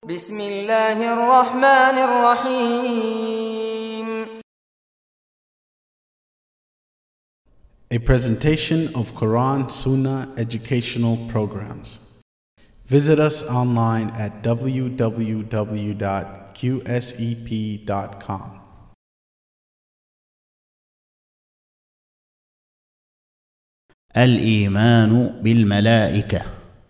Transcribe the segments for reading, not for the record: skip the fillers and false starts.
بسم الله الرحمن الرحيم. A presentation of Quran Sunnah educational programs. Visit us online at www.qsep.com. الإيمان بالملائكة.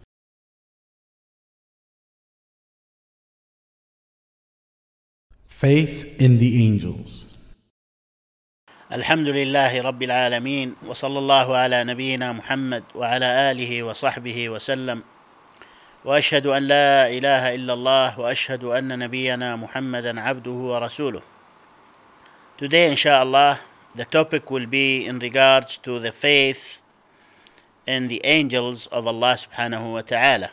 Faith in the angels. الحمد لله رب العالمين، وصلى الله على نبينا محمد وعلى آله وصحبه وسلم، وأشهد أن لا إله إلا الله وأشهد أن نبينا محمدا عبده ورسوله. Today, inshallah, the topic will be in regards to the faith in the angels of Allah subhanahu wa ta'ala.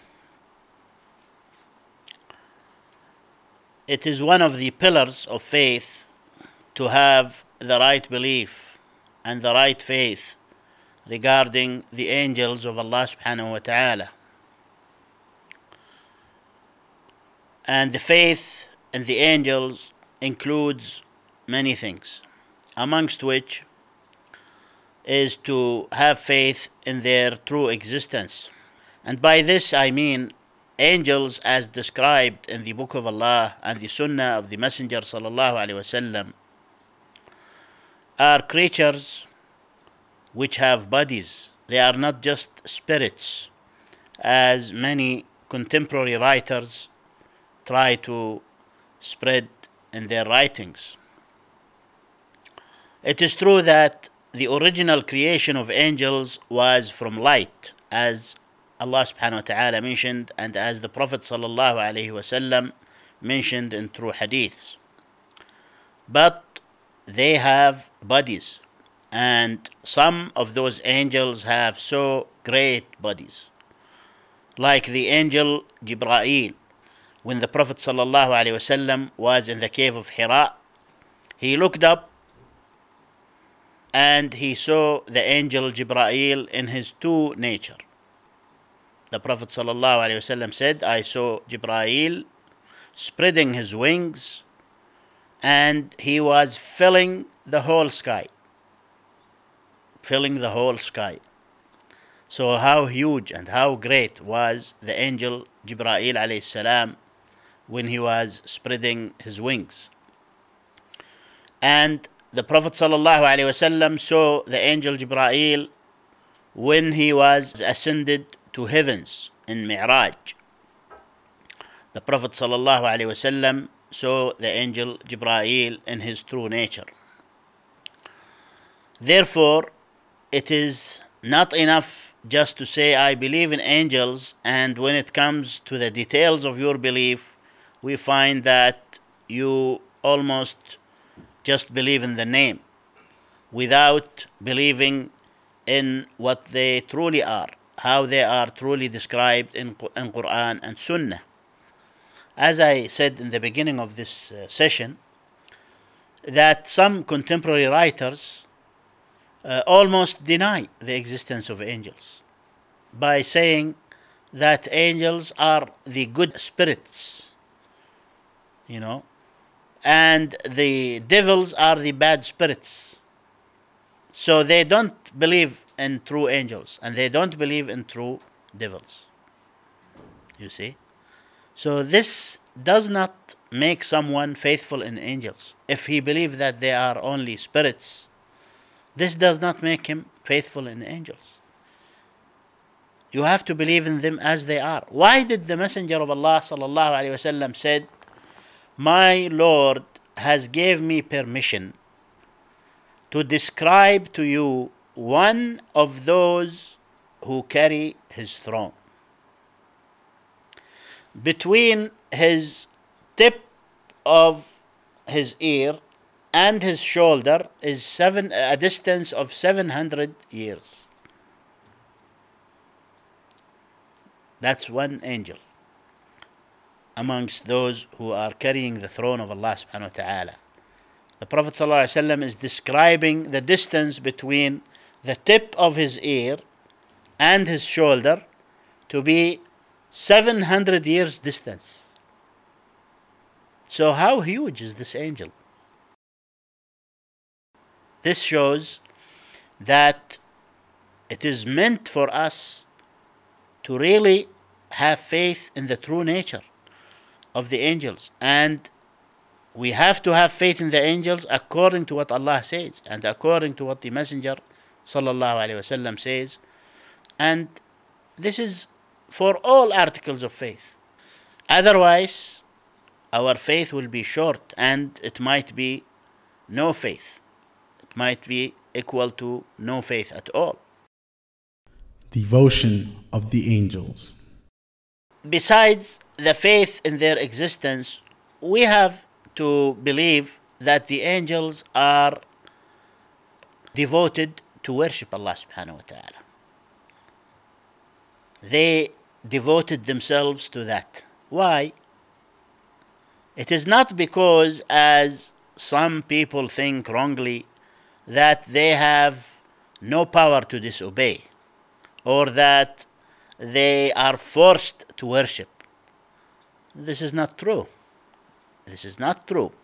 It is one of the pillars of faith to have the right belief and the right faith regarding the angels of Allah subhanahu wa ta'ala. And the faith in the angels includes many things, amongst which is to have faith in their true existence. And by this I mean angels as described in the Book of Allah and the Sunnah of the Messenger sallallahu alaihi wasallam are creatures which have bodies. They are not just spirits, as many contemporary writers try to spread in their writings. It is true that the original creation of angels was from light, as Allah subhanahu wa ta'ala mentioned and as the Prophet sallallahu alaihi wasallam mentioned in true hadiths. But they have bodies, and some of those angels have so great bodies, like the angel Jibra'il. When the Prophet sallallahu alaihi wasallam was in the cave of Hira, he looked up and he saw the angel Jibra'il in his true nature. The Prophet sallallahu alaihi wasallam said, I saw Jibra'il spreading his wings and he was filling the whole sky. So how huge and how great was the angel Jibra'il alayhi salam when he was spreading his wings. And the Prophet sallallahu alaihi wasallam saw the angel Jibra'il when he was ascended to heavens in Mi'raj. The Prophet sallallahu alaihi wasallam saw the angel Jibra'il in his true nature. Therefore, it is not enough just to say, I believe in angels, and when it comes to the details of your belief, we find that you almost just believe in the name without believing in what they truly are, how they are truly described in Quran and Sunnah. As I said in the beginning of this session, that some contemporary writers almost deny the existence of angels by saying that angels are the good spirits, and the devils are the bad spirits. So they don't believe in true angels and they don't believe in true devils. You see? So this does not make someone faithful in angels. If he believes that they are only spirits, this does not make him faithful in angels. You have to believe in them as they are. Why did the Messenger of Allah sallallahu alaihi wasallam said, my Lord has gave me permission to describe to you one of those who carry his throne. Between his tip of his ear and his shoulder is a distance of 700 years. That's one angel amongst those who are carrying the throne of Allah subhanahu wa ta'ala. The Prophet sallallahu alaihi wasallam is describing the distance between the tip of his ear and his shoulder to be 700 years distance. So how huge is this angel? This shows that it is meant for us to really have faith in the true nature of the angels. And we have to have faith in the angels according to what Allah says and according to what the Messenger sallallahu alaihi wasallam says. And this is for all articles of faith. Otherwise, our faith will be short and it might be no faith. It might be equal to no faith at all. Devotion of the angels. Besides the faith in their existence, we have to believe that the angels are devoted to worship Allah subhanahu wa ta'ala. They devoted themselves to that. Why? It is not because, as some people think wrongly, that they have no power to disobey or that they are forced to worship. This is not true. This is not true.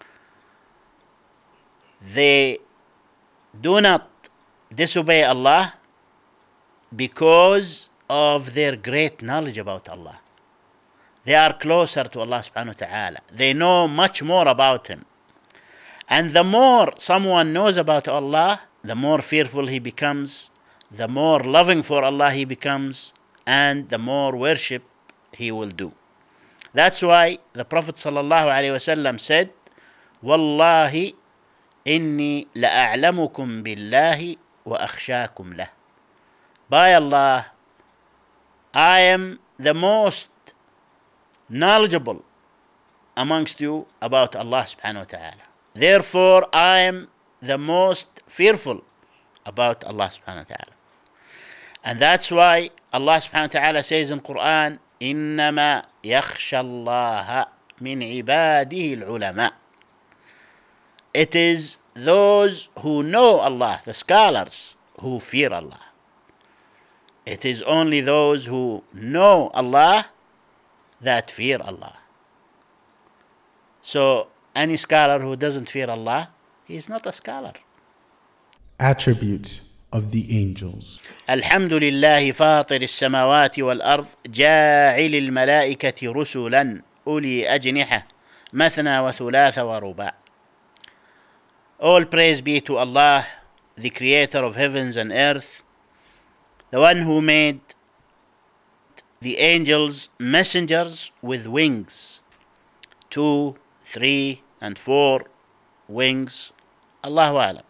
They do not disobey Allah because of their great knowledge about Allah. They are closer to Allah subhanahu wa ta'ala. They know much more about Him. And the more someone knows about Allah, the more fearful he becomes, the more loving for Allah he becomes, and the more worship he will do. That's why the Prophet sallallahu alaihi wasallam said, "Wallahi inni la'a'lamukum billahi wa akhshakum lah." By Allah, I am the most knowledgeable amongst you about Allah subhanahu wa ta'ala. Therefore, I am the most fearful about Allah subhanahu wa ta'ala. And that's why Allah subhanahu wa ta'ala says in Quran, إِنَّمَا يَخْشَى اللَّهَ مِنْ عِبَادِهِ الْعُلَمَاء. It is those who know Allah, the scholars, who fear Allah. It is only those who know Allah that fear Allah. So, any scholar who doesn't fear Allah, he is not a scholar. Attributes of the angels. الحمد لله فاطر السماوات والأرض جاعل الملائكة رسلا أولي أجنحة مثنى وثلاث ورباع. All praise be to Allah, the creator of heavens and earth, the one who made the angels messengers with wings, 2, 3, and 4 wings. Allahu A'lam.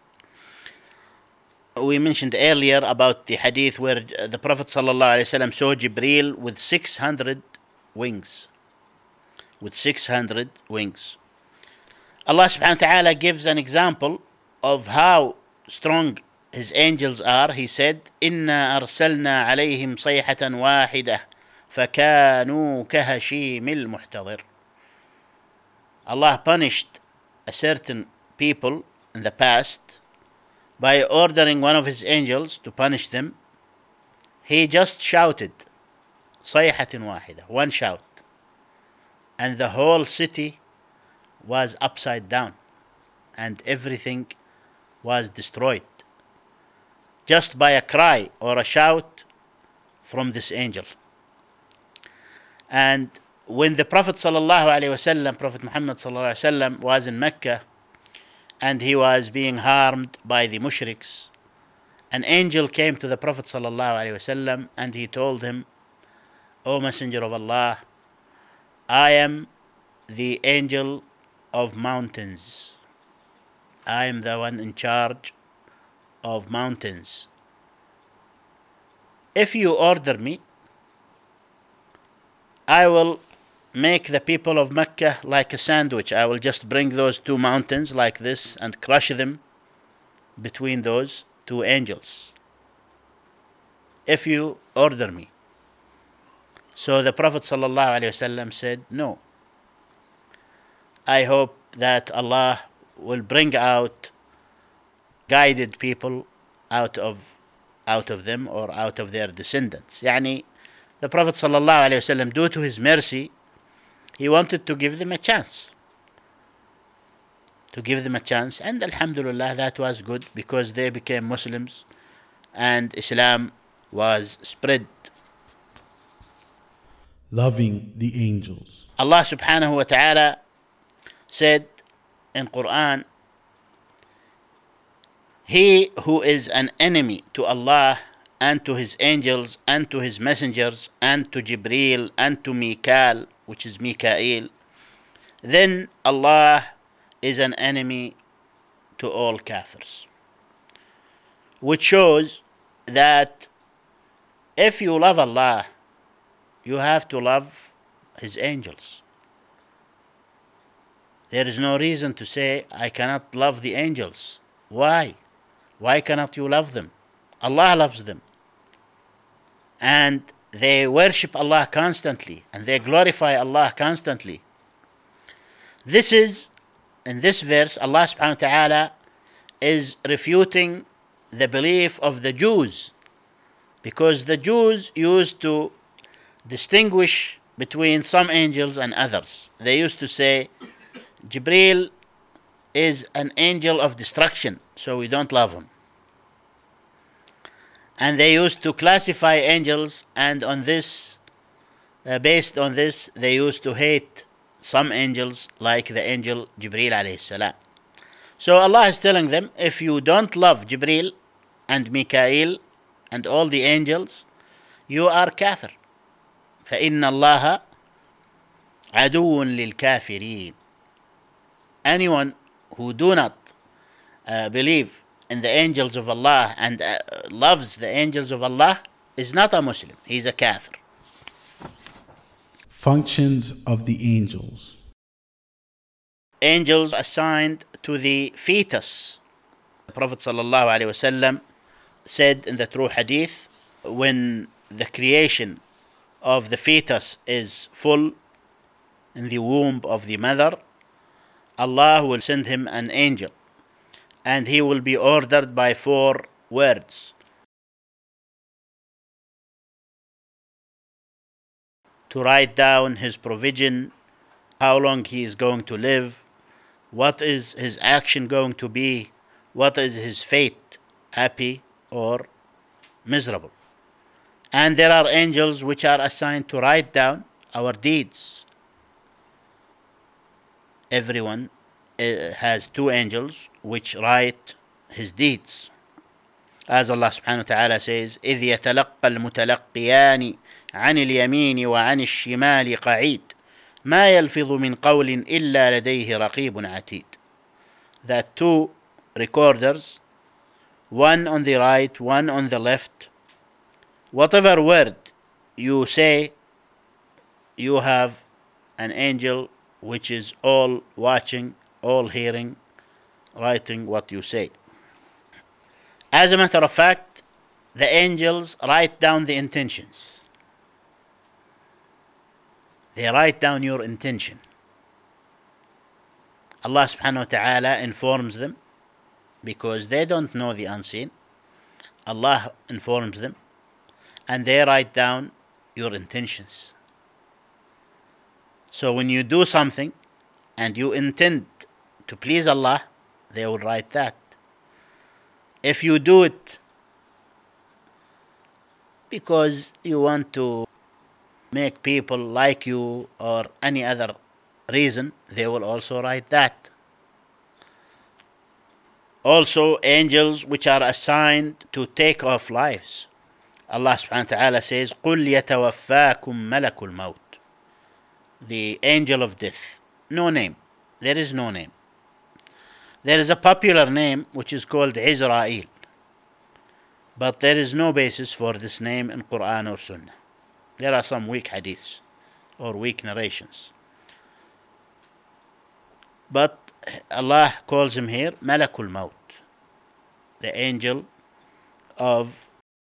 We mentioned earlier about the hadith where the Prophet ﷺ saw Jibreel with 600 wings. With 600 wings. Allah subhanahu wa ta'ala gives an example of how strong His angels are. He said, إِنَّا أَرْسَلْنَا عَلَيْهِمْ صَيْحَةً وَاحِدَةً فَكَانُوا كَهَشِيمِ الْمُحْتَضِرِ. Allah punished a certain people in the past by ordering one of His angels to punish them. He just shouted, صَيْحَةٍ وَاحِدَةٍ, one shout, and the whole city was upside down and everything was destroyed just by a cry or a shout from this angel. And when the Prophet ﷺ, Prophet Muhammad ﷺ, was in Mecca and he was being harmed by the mushriks, an angel came to the Prophet ﷺ and he told him, "O Messenger of Allah, I am the angel of mountains. I am the one in charge of mountains. If you order me, I will make the people of Mecca like a sandwich. I will just bring those two mountains like this and crush them between those two angels. If you order me." So the Prophet ﷺ said, "No. I hope that Allah will bring out guided people out of them or out of their descendants." Yani, the Prophet ﷺ, due to his mercy, he wanted to give them a chance. to give them a chance, and alhamdulillah, that was good because they became Muslims and Islam was spread. Loving the angels. Allah subhanahu wa ta'ala said in Quran, he who is an enemy to Allah and to his angels and to his messengers and to Jibreel and to Mikael, which is Mikael, then Allah is an enemy to all kafirs. Which shows that if you love Allah, you have to love his angels. There is no reason to say, I cannot love the angels. Why? Why cannot you love them? Allah loves them. And they worship Allah constantly, and they glorify Allah constantly. This is, in this verse, Allah subhanahu wa ta'ala is refuting the belief of the Jews, because the Jews used to distinguish between some angels and others. They used to say, Jibreel is an angel of destruction, so we don't love him. And they used to classify angels, and on this, based on this, they used to hate some angels, like the angel Jibreel alayhi salam. So Allah is telling them, if you don't love Jibreel and Mikael and all the angels, you are kafir. فإن الله عدو للكافرين. Anyone who do not believe in the angels of Allah and loves the angels of Allah is not a Muslim. He's a kafir. Functions of the angels. Angels assigned to the fetus. The Prophet ﷺ said in the true hadith, when the creation of the fetus is full in the womb of the mother, Allah will send him an angel, and he will be ordered by 4 words: to write down his provision, how long he is going to live, what is his action going to be, what is his fate, happy or miserable. And there are angels which are assigned to write down our deeds. Everyone has 2 angels which write his deeds. As Allah subhanahu wa ta'ala says, إِذْ يَتَلَقَّى الْمُتَلَقِّيَانِ عَنِ الْيَمِينِ وَعَنِ الشِّمَالِ قَعِيدٌ مَا يَلْفِظُ مِنْ قَوْلٍ إِلَّا لَدَيْهِ رَقِيبٌ عَتِيدٌ. That 2 recorders, one on the right, one on the left, whatever word you say, you have an angel which is all watching, all hearing, writing what you say. As a matter of fact, the angels write down the intentions. They write down your intention. Allah subhanahu wa ta'ala informs them, because they don't know the unseen. Allah informs them, and they write down your intentions. So when you do something and you intend to please Allah, they will write that. If you do it because you want to make people like you or any other reason, they will also write that. Also, angels which are assigned to take off lives. Allah subhanahu wa ta'ala says, قُلْ يَتَوَفَّاكُمْ مَلَكُ الْمَوْتِ. The angel of death. No name. There is no name. There is a popular name which is called Israel, but there is no basis for this name in Quran or Sunnah. There are some weak hadiths or weak narrations. But Allah calls him here Malakul Maut, the angel of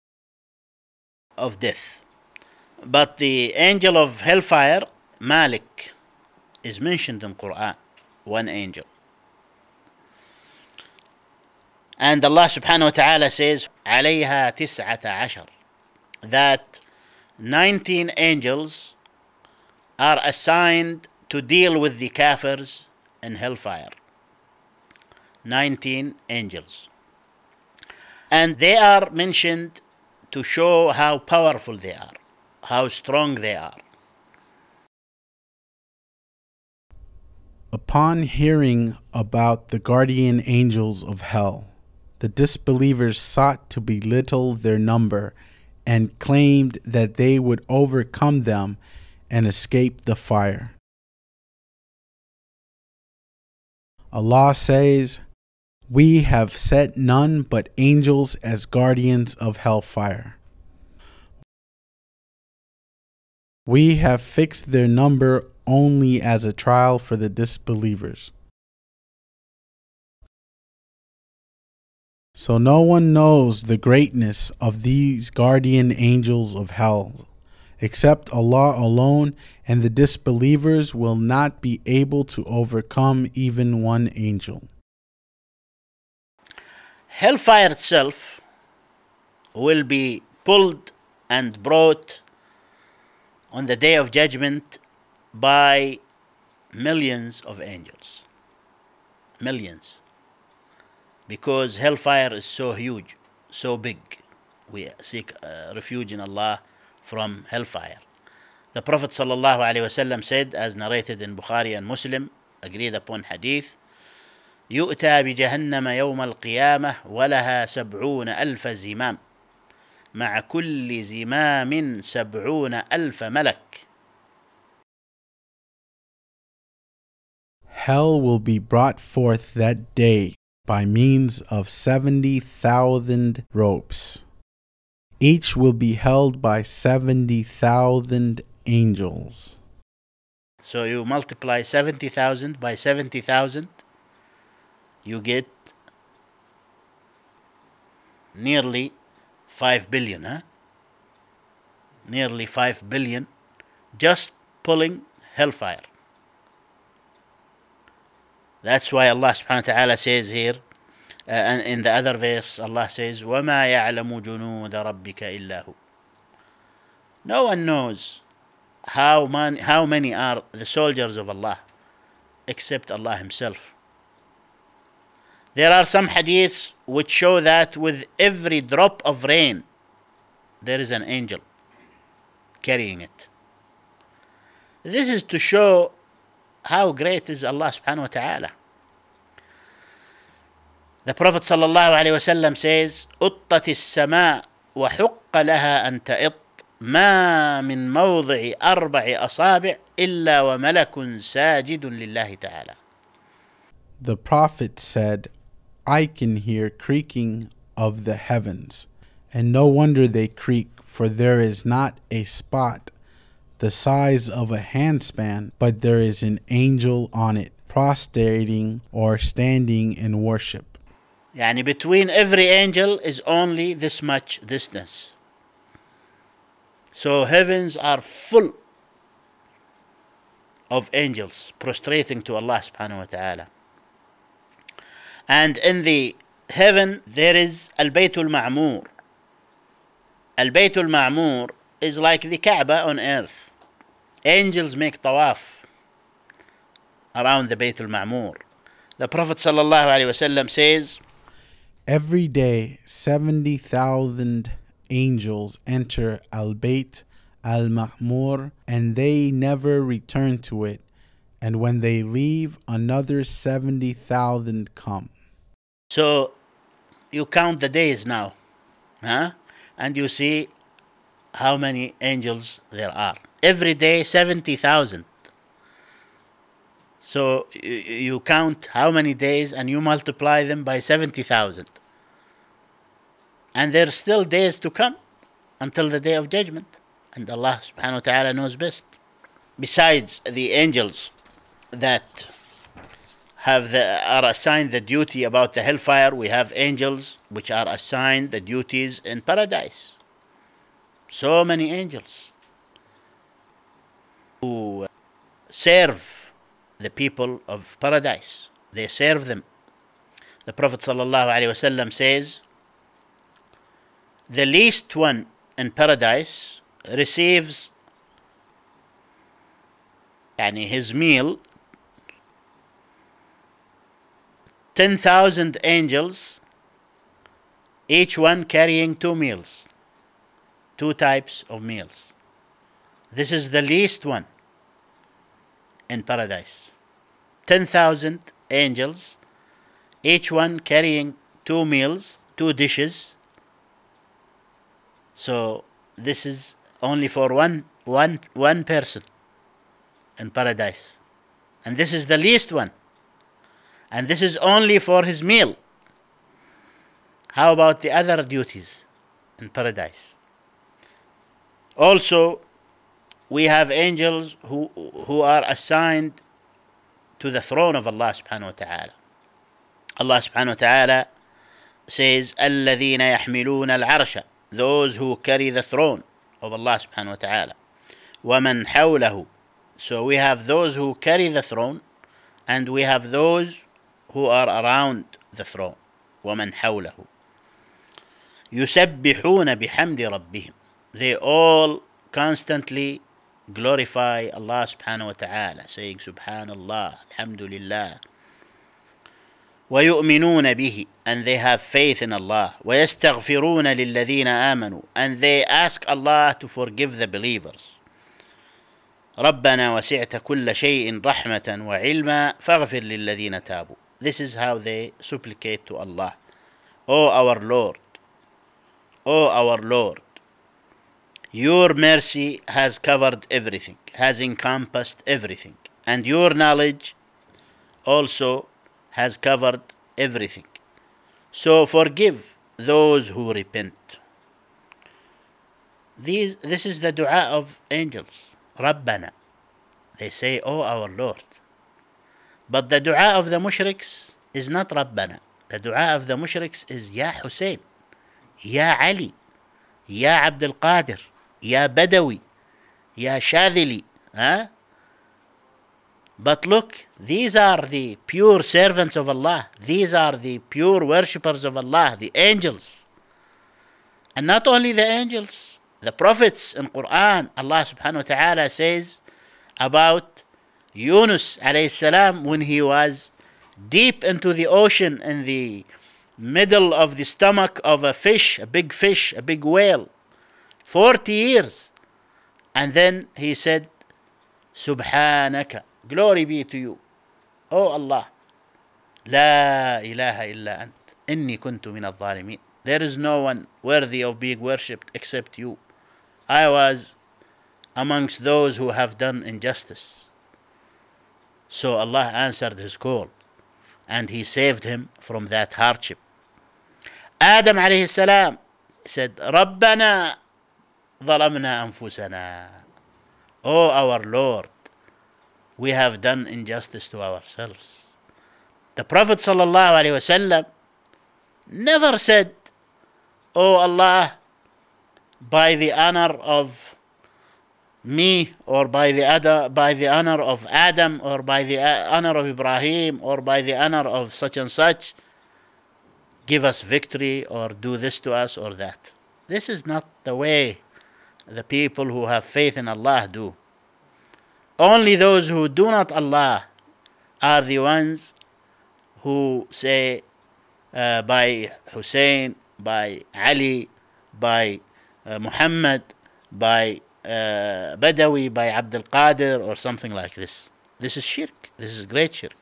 death. But the angel of hellfire, Malik, is mentioned in Quran, one angel. And Allah subhanahu wa ta'ala says, عَلَيْهَا تِسْعَةَ عَشَرٍ, that 19 angels are assigned to deal with the kafirs in hellfire. 19 angels. And they are mentioned to show how powerful they are, how strong they are. Upon hearing about the guardian angels of hell, the disbelievers sought to belittle their number and claimed that they would overcome them and escape the fire. Allah says, "We have set none but angels as guardians of hellfire. We have fixed their number only as a trial for the disbelievers. So no one knows the greatness of these guardian angels of hell except Allah alone, and the disbelievers will not be able to overcome even one angel." Hellfire itself will be pulled and brought on the day of judgment by millions of angels. Millions. Because hellfire is so huge, so big. We seek refuge in Allah from hellfire. The Prophet ﷺ said, as narrated in Bukhari and Muslim, agreed upon hadith, يؤتى بجهنم يوم القيامة ولها 70,000 زمام مع كل زمام 70,000 ملك. Hell will be brought forth that day by means of 70,000 ropes. Each will be held by 70,000 angels. So you multiply 70,000 by 70,000, you get nearly 5 billion, huh? Nearly 5 billion just pulling hellfire. That's why Allah subhanahu wa ta'ala says here, and in the other verse, Allah says, وَمَا يَعْلَمُ جُنُودَ رَبِّكَ إِلَّا هُ. No one knows how many are the soldiers of Allah except Allah Himself. There are some hadiths which show that with every drop of rain, there is an angel carrying it. This is to show how great is Allah subhanahu wa ta'ala. The Prophet sallallahu alayhi wasallam says, أُطَّتِ السَّمَاء وَحُقَّ لَهَا أَن تَئِطْ ما من موضع 4 أصابع إلا وملك ساجد لله تعالى. The Prophet said, "I can hear creaking of the heavens, and no wonder they creak, for there is not a spot the size of a handspan, but there is an angel on it, prostrating or standing in worship." يعني between every angel is only this much distance. So heavens are full of angels prostrating to Allah subhanahu wa ta'ala. And in the heaven there is Al-Baytul Ma'mur. Al-Baytul Ma'mur is like the Kaaba on earth. Angels make tawaf around the Baytul Ma'mur. The Prophet sallallahu alaihi wasallam says, "Every day 70,000 angels enter Al-Bayt Al-Ma'mur, and they never return to it. And when they leave, another 70,000 come." So you count the days now, huh? And you see how many angels there are. Every day 70,000. So you count how many days and you multiply them by 70,000. And there's still days to come until the day of judgment. And Allah subhanahu wa ta'ala knows best. Besides the angels that are assigned the duty about the hellfire, we have angels which are assigned the duties in paradise. So many angels who serve the people of paradise. They serve them. The Prophet sallallahu alaihi wasallam says, the least one in paradise receives his meal 10,000 angels, each one carrying 2 meals, 2 types of meals. This is the least one in paradise. 10,000 angels, each one carrying 2 meals, 2 dishes. So this is only for one person in paradise. And this is the least one. And this is only for his meal. How about the other duties in paradise? Also, we have angels who are assigned to the throne of Allah subhanahu wa ta'ala. Allah subhanahu wa ta'ala says, الَّذِينَ يَحْمِلُونَ الْعَرْشَ, those who carry the throne of Allah subhanahu wa ta'ala. وَمَنْ حَوْلَهُ, so we have those who carry the throne, and we have those who are around the throne. وَمَنْ حَوْلَهُ يُسَبِّحُونَ بِحَمْدِ رَبِّهِمْ, they all constantly glorify Allah subhanahu wa ta'ala, saying Subhanallah, Alhamdulillah. وَيُؤْمِنُونَ بِهِ, and they have faith in Allah. وَيَسْتَغْفِرُونَ لِلَّذِينَ آمَنُوا, and they ask Allah to forgive the believers. رَبَّنَا وَسِعْتَ كُلَّ شَيْءٍ رَحْمَةً وَعِلْمًا فَاغْفِرْ لِلَّذِينَ تَابُوا. This is how they supplicate to Allah. O our Lord, O our Lord, your mercy has covered everything, has encompassed everything, and your knowledge also has covered everything. So forgive those who repent. This is the dua of angels. Rabbana. They say, O our Lord. But the dua of the mushriks is not Rabbana. The dua of the mushriks is Ya Hussein, Ya Ali, Ya Abdul Qadir, Ya Badawi, Ya Shadhili. But look, these are the pure servants of Allah. These are the pure worshippers of Allah, the angels. And not only the angels, the prophets in Quran, Allah subhanahu wa ta'ala says about Yunus alayhi salam when he was deep into the ocean in the middle of the stomach of a fish, a big whale, 40 years. And then he said, Subhanaka, glory be to you, O Allah, La ilaha illa ant, inni kuntu min al-zalimin. There is no one worthy of being worshipped except you. I was amongst those who have done injustice. So Allah answered his call, and he saved him from that hardship. Adam alayhi salam said, Rabbana ظلمنا أنفسنا. O our Lord, we have done injustice to ourselves. The Prophet sallallahu alaihi wasallam never said, O Allah, by the honor of me, or by the honor of Adam, or by the honor of Ibrahim, or by the honor of such and such, give us victory, or do this to us or that. This is not the way the people who have faith in Allah do. Only those who do not Allah are the ones who say by Hussein, by Ali, by Muhammad, by Badawi, by Abdul Qadir, or something like this. This is shirk. This is great shirk.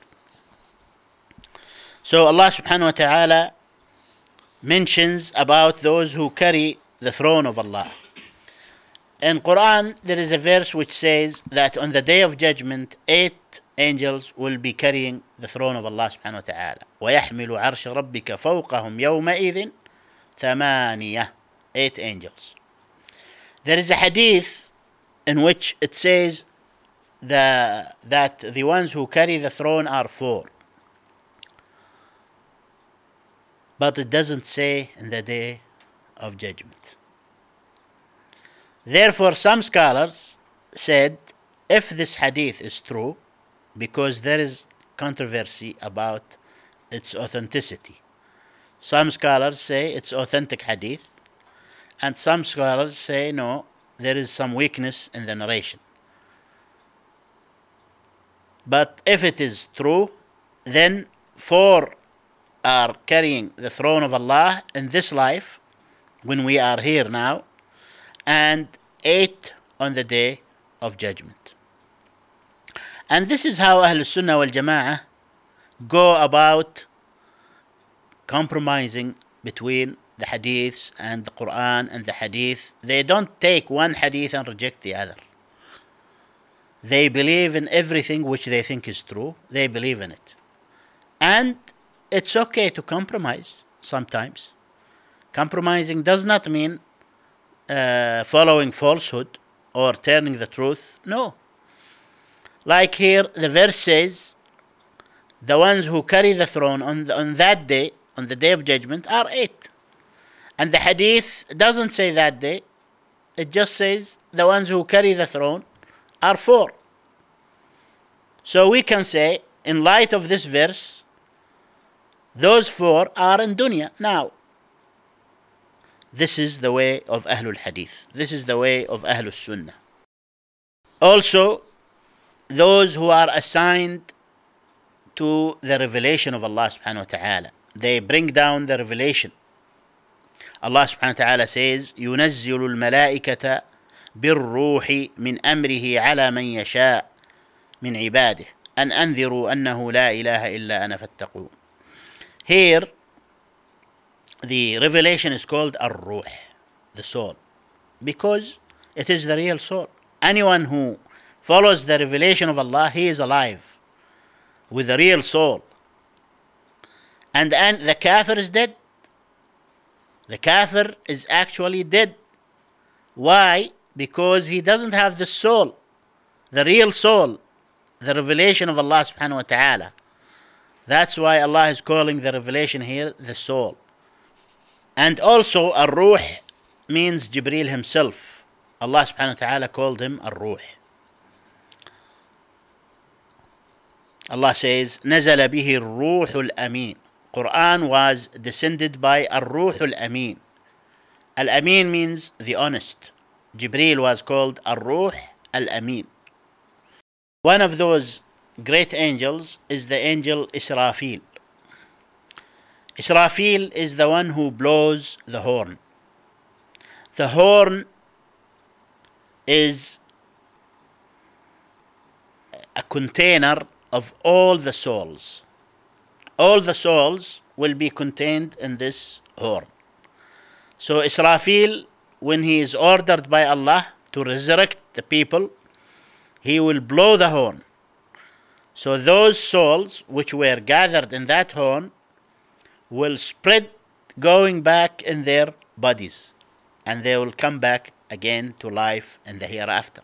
So Allah subhanahu wa ta'ala mentions about those who carry the throne of Allah. In Quran, there is a verse which says that on the day of judgment, 8 angels will be carrying the throne of Allah subhanahu wa ta'ala. وَيَحْمِلُ عَرْشَ رَبِّكَ فَوْقَهُمْ يَوْمَئِذٍ ثَمَانِيَةٌ. 8 angels. There is a hadith in which it says that the ones who carry the throne are 4. But it doesn't say in the day of judgment. Therefore, some scholars said, if this hadith is true, because there is controversy about its authenticity. Some scholars say it's authentic hadith, and some scholars say no, there is some weakness in the narration. But if it is true, then 4 are carrying the throne of Allah in this life, when we are here now, and 8 on the day of judgment. And this is how Ahlul Sunnah wal Jama'ah go about compromising between the hadiths and the Quran and the hadith. They don't take one hadith and reject the other. They believe in everything which they think is true. They believe in it. And it's okay to compromise sometimes. Compromising does not mean following falsehood or turning the truth. No. Like here, the verse says, the ones who carry the throne on that day, on the day of judgment, are 8. And the hadith doesn't say that day. It just says the ones who carry the throne are 4. So we can say, in light of this verse, those 4 are in dunya now. This is the way of Ahlul Hadith. This is the way of Ahlul Sunnah. Also, those who are assigned to the revelation of Allah subhanahu wa ta'ala, they bring down the revelation. Allah subhanahu wa ta'ala says, يُنَزِّلُ الْمَلَائِكَةَ بِالرُّوحِ مِنْ أَمْرِهِ عَلَى مَنْ يَشَاءُ مِنْ عِبَادِهِ أَنْ أَنذِرُوا أَنَّهُ لَا إِلَهَ إِلَّا أَنَا فَاتَّقُونَ. Here, the revelation is called Ar-Ruh, the soul, because it is the real soul. Anyone who follows the revelation of Allah, he is alive with a real soul. And the kafir is dead. The kafir is actually dead. Why? Because he doesn't have the soul, the real soul, the revelation of Allah subhanahu wa ta'ala. That's why Allah is calling the revelation here the soul. And also, Ar-Ruh means Jibreel himself. Allah subhanahu wa ta'ala called him Ar-Ruh. Allah says, نزل به الروح الأمين. Quran was descended by Ar-Ruh al-Amin. Al-Amin means the honest. Jibreel was called Ar-Ruh al-Amin. One of those great angels is the angel Israfil. Israfil is the one who blows the horn. The horn is a container of all the souls. All the souls will be contained in this horn. So Israfil, when he is ordered by Allah to resurrect the people, he will blow the horn. So those souls which were gathered in that horn will spread going back in their bodies, and they will come back again to life in the hereafter.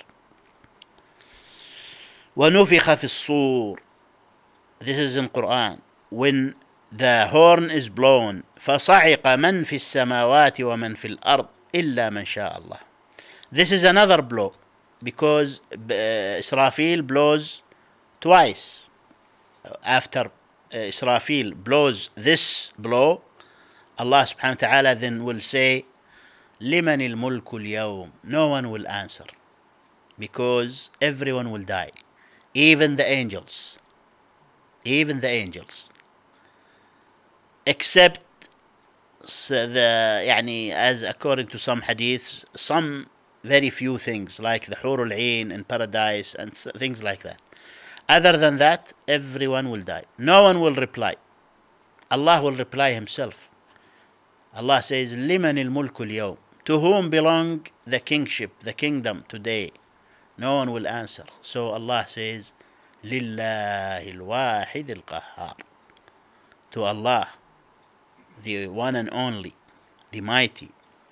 وَنُفِخَ فِي الصُّورِ. This is in Quran. When the horn is blown, فَصَعِقَ مَنْ فِي السَّمَاوَاتِ وَمَنْ فِي الْأَرْضِ إِلَّا مَنْ شَاءَ اللَّهِ. This is another blow, because Israfil blows twice. After Israfil blows this blow, Allah subhanahu wa ta'ala then will say, لِمَنِ الْمُلْكُ الْيَوْمِ. No one will answer, because everyone will die. Even the angels. Even the angels. Except as according to some hadiths, some very few things, like the Hur al-Ain in paradise and things like that. Other than that, everyone will die. No one will reply. Allah will reply himself. Allah says, لِمَنِ الْمُلْكُ الْيَوْمِ. To whom belong the kingship, the kingdom today? No one will answer. So Allah says, لِلَّهِ الْوَاحِدِ الْقَهَّارِ. To Allah, the one and only, the mighty.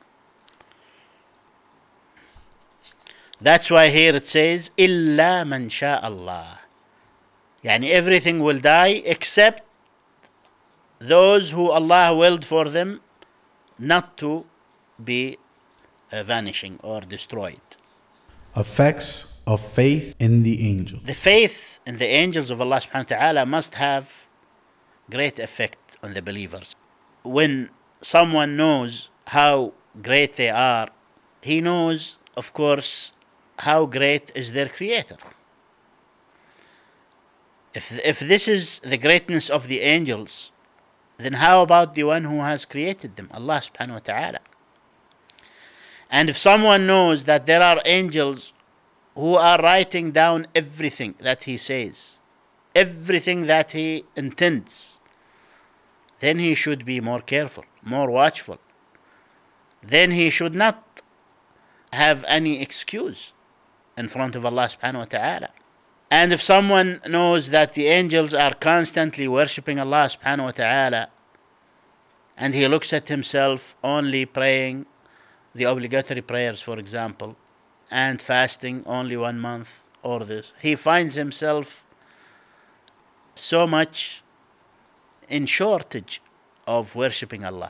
That's why here it says, إِلَّا مَنْ شَاءَ اللَّهِ. Yani everything will die except those who Allah willed for them not to be vanishing or destroyed. Effects of faith in the angels. The faith in the angels of Allah subhanahu wa ta'ala must have great effect on the believers. When someone knows how great they are, he knows, of course, how great is their creator. If this is the greatness of the angels, then how about the one who has created them, Allah subhanahu wa ta'ala? And if someone knows that there are angels who are writing down everything that he says, everything that he intends, then he should be more careful, more watchful. Then he should not have any excuse in front of Allah subhanahu wa ta'ala. And if someone knows that the angels are constantly worshipping Allah subhanahu wa ta'ala, and he looks at himself only praying the obligatory prayers, for example, and fasting only 1 month or this, he finds himself so much in shortage of worshipping Allah.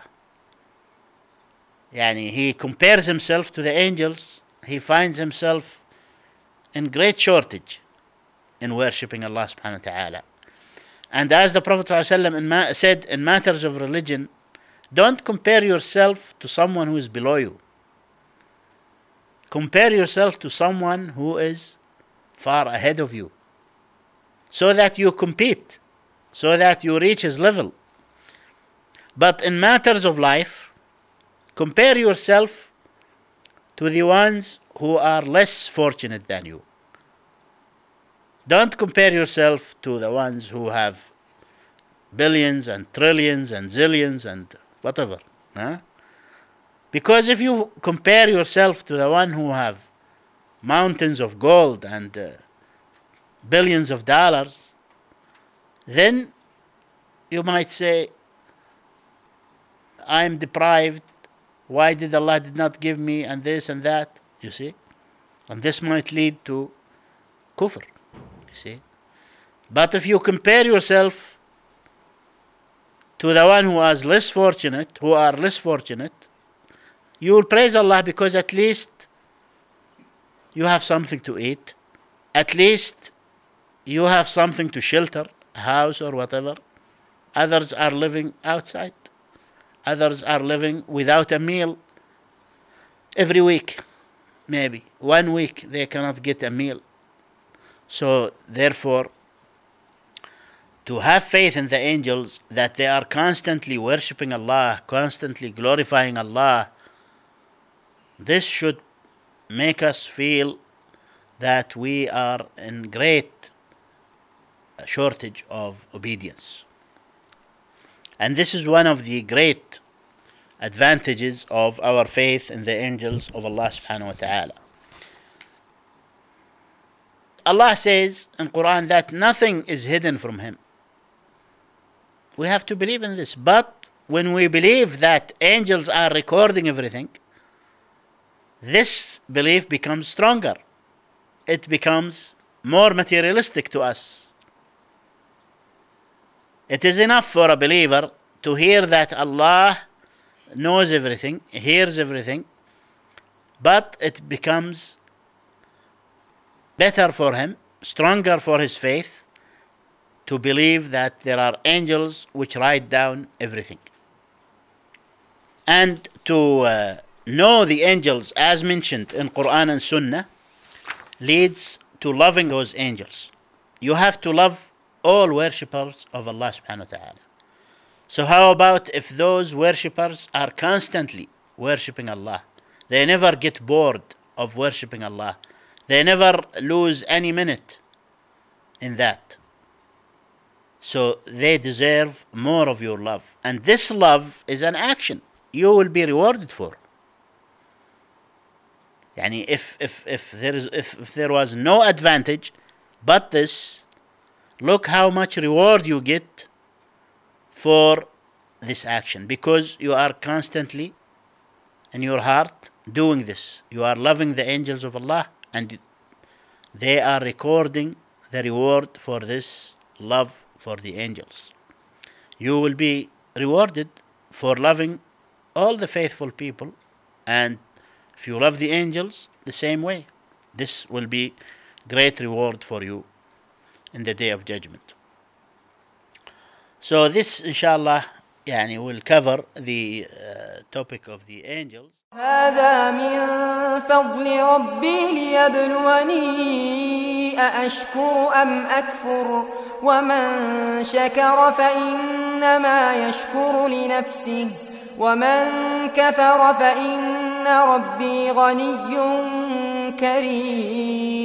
Yani he compares himself to the angels, he finds himself in great shortage in worshipping Allah subhanahu wa ta'ala. And as the Prophet ﷺ said in matters of religion, don't compare yourself to someone who is below you. Compare yourself to someone who is far ahead of you, so that you compete, so that you reach his level. But in matters of life, compare yourself to the ones who are less fortunate than you. Don't compare yourself to the ones who have billions and trillions and zillions and whatever. Because if you compare yourself to the one who have mountains of gold and billions of dollars, then you might say, I'm deprived. Why did Allah did not give me and this and that? You see? And this might lead to kufr. You see? But if you compare yourself to the one who are less fortunate, you will praise Allah because at least you have something to eat. At least you have something to shelter, a house or whatever. Others are living outside. Others are living without a meal every week. Maybe 1 week they cannot get a meal. So therefore, to have faith in the angels, that they are constantly worshipping Allah, constantly glorifying Allah, this should make us feel that we are in great shortage of obedience. And this is one of the great advantages of our faith in the angels of Allah subhanahu wa ta'ala. Allah says in Quran that nothing is hidden from Him. We have to believe in this. But when we believe that angels are recording everything, this belief becomes stronger. It becomes more materialistic to us. It is enough for a believer to hear that Allah knows everything, hears everything, but it becomes better for him, stronger for his faith, to believe that there are angels which write down everything. And to know the angels as mentioned in Quran and Sunnah leads to loving those angels. You have to love all worshippers of Allah subhanahu wa ta'ala. So how about if those worshippers are constantly worshipping Allah? They never get bored of worshipping Allah. They never lose any minute in that. So they deserve more of your love. And this love is an action you will be rewarded for. Yani if there was no advantage but this, look how much reward you get for this action, because you are constantly in your heart doing this. You are loving the angels of Allah, and they are recording the reward for this love for the angels. You will be rewarded for loving all the faithful people, and if you love the angels the same way, this will be great reward for you in the day of judgment. So this inshallah will cover the topic of the angels. هذا من فضل ربي ليبلوني أأشكر أم أكفر ومن شكر فإنما يشكر لنفسه ومن كفر فإن ربي غني كريم